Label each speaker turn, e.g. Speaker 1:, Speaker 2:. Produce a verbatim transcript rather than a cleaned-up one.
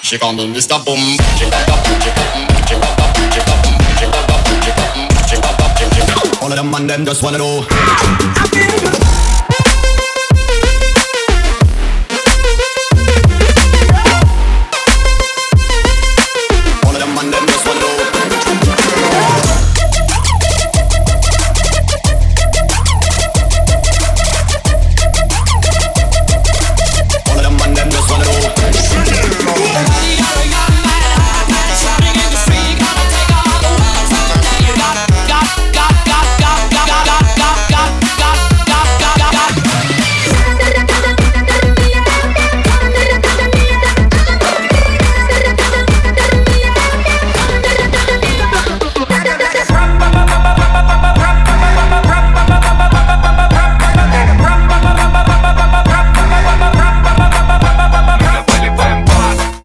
Speaker 1: She call me Mister Boom. She got up, she got up, she got up, she got up, she got up, she got up, she got up, she got up. All of them man them just wanna know.